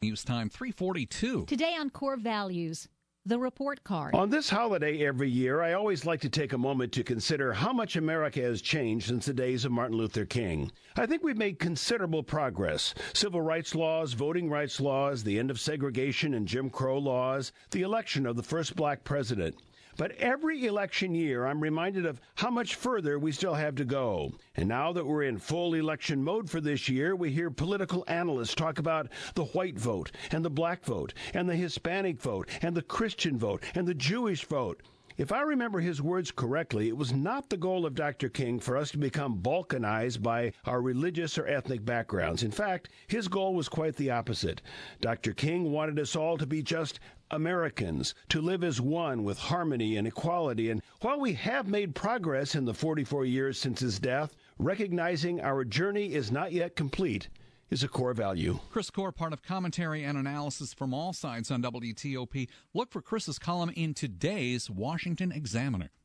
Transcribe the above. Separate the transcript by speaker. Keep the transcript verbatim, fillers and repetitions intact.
Speaker 1: News time three forty-two.
Speaker 2: Today on Core Values, the report card.
Speaker 3: On this holiday every year, I always like to take a moment to consider how much America has changed since the days of Martin Luther King. I think we've made considerable progress. Civil rights laws, voting rights laws, the end of segregation and Jim Crow laws, the election of the first black president. But every election year, I'm reminded of how much further we still have to go. And now that we're in full election mode for this year, we hear political analysts talk about the white vote and the black vote and the Hispanic vote and the Christian vote and the Jewish vote. If I remember his words correctly, it was not the goal of Doctor King for us to become balkanized by our religious or ethnic backgrounds. In fact, his goal was quite the opposite. Doctor King wanted us all to be just Americans, to live as one with harmony and equality. And while we have made progress in the forty-four years since his death, recognizing our journey is not yet complete is a core value.
Speaker 1: Chris Core, part of commentary and analysis from all sides on W T O P. Look for Chris's column in today's Washington Examiner.